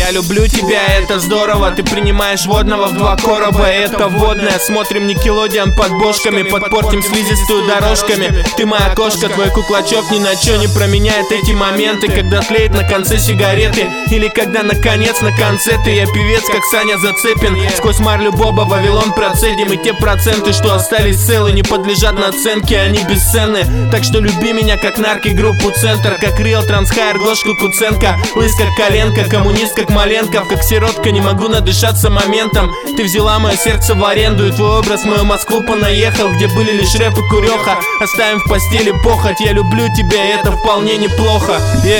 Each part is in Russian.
Я люблю тебя, это здорово. Ты принимаешь водного в 2 короба, это водное. Смотрим Никелодиан под бошками, подпортим слизистую дорожками. Ты моя кошка, твой куклачок ни на чё не променяет эти моменты, когда тлеет на конце сигареты, или когда наконец на конце ты. Я певец, как Саня Зацепин. Сквозь марлю Боба Вавилон процедим, и те проценты, что остались целы, не подлежат наценке, они бесценны. Так что люби меня как нарки группу Центр, как Реал, Трансхайр, Гошку Куценко. Лыс как Коленко, коммунист как Маленков, как сиротка не могу надышаться моментом. Ты взяла мое сердце в аренду, и твой образ в мою Москву понаехал, где были лишь рэп и куреха. Оставим в постели похоть, я люблю тебя, и это вполне неплохо.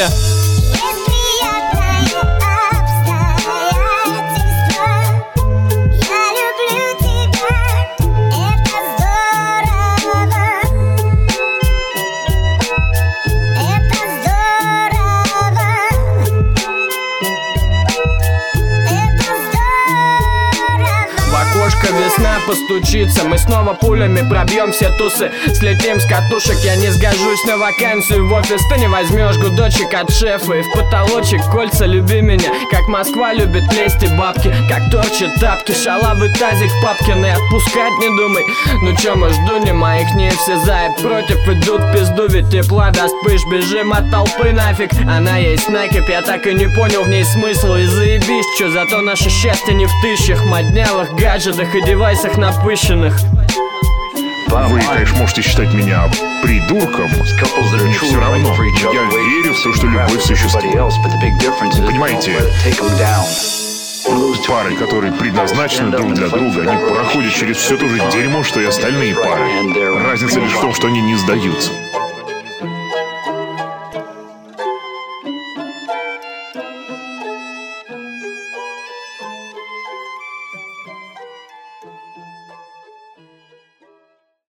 Весна постучится, мы снова пулями пробьем все тусы. Слетим с катушек, я не сгожусь на вакансию в офис. Ты не возьмешь гудочек от шефа, и в потолочек кольца люби меня, как Москва любит лезть и бабки, как торчат тапки, шалавый тазик папкины, отпускать не думай. Ну чё мы жду, не моих не все за и против идут в пизду, ведь тепла даст пыш, бежим от толпы нафиг. Она есть накипь, я так и не понял в ней смысл, и заебись, чё, зато наше счастье не в тысячах моднялых гаджетах и девайсах напыщенных. Вы, конечно, можете считать меня придурком, но мне все равно. Я верю в то, что любовь существует. Понимаете, пары, которые предназначены друг для друга, они проходят через все то же дерьмо, что и остальные пары. Разница лишь в том, что они не сдаются.